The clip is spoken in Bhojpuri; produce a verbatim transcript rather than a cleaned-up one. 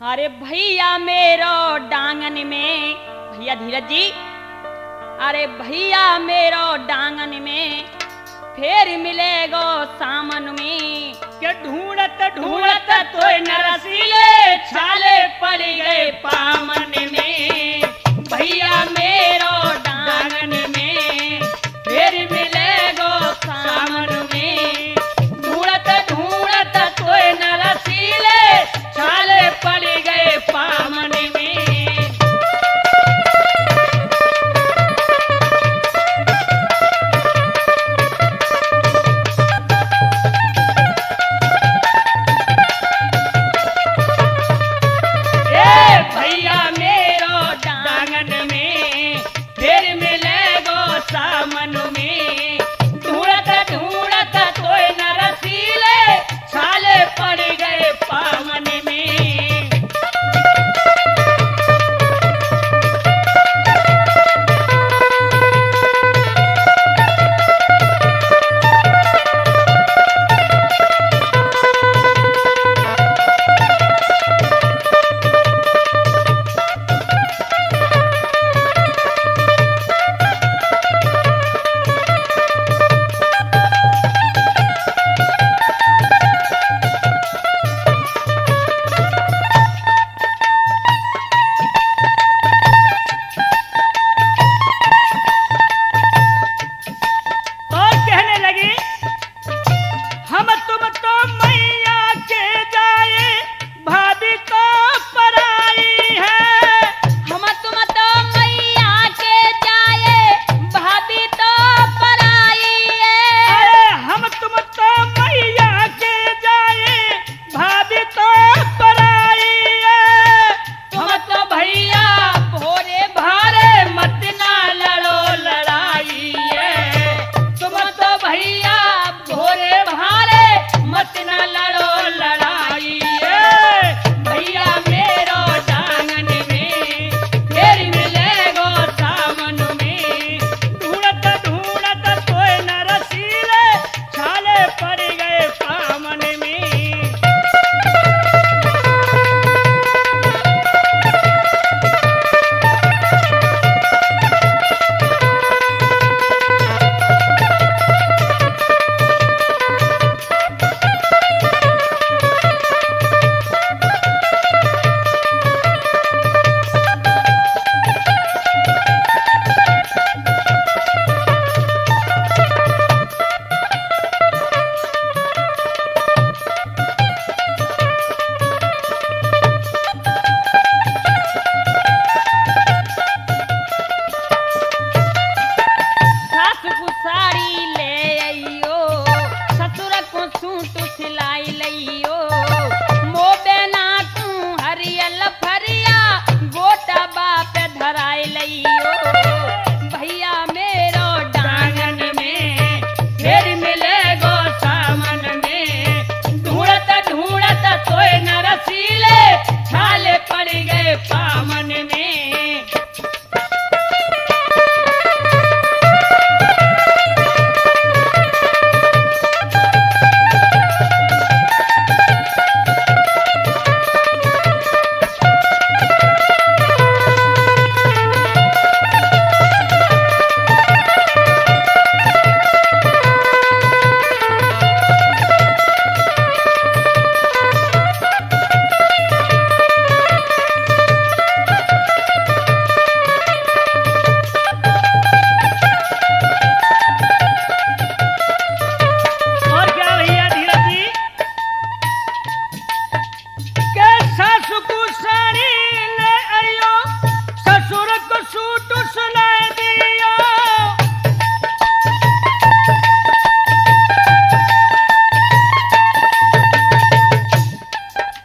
अरे भैया मेरो डांगन में, भैया धीरज जी, अरे भैया मेरो डांगन में फिर मिलेगो सामन में। के ढूंढत ढूंढत तो नरसीले छाले पड़ गए पामन में। भैया मेरो डांगन में फिर मिलेगो सामन में। ढूंढत ढूंढत तो नरसीले छाले पड़ गए पामन में। भैया मेरो डांगन में फिर मिलेगो सामन में। ढूंढत ढूंढत तो नरसीले छाले पड़ गए पामन में। सासु को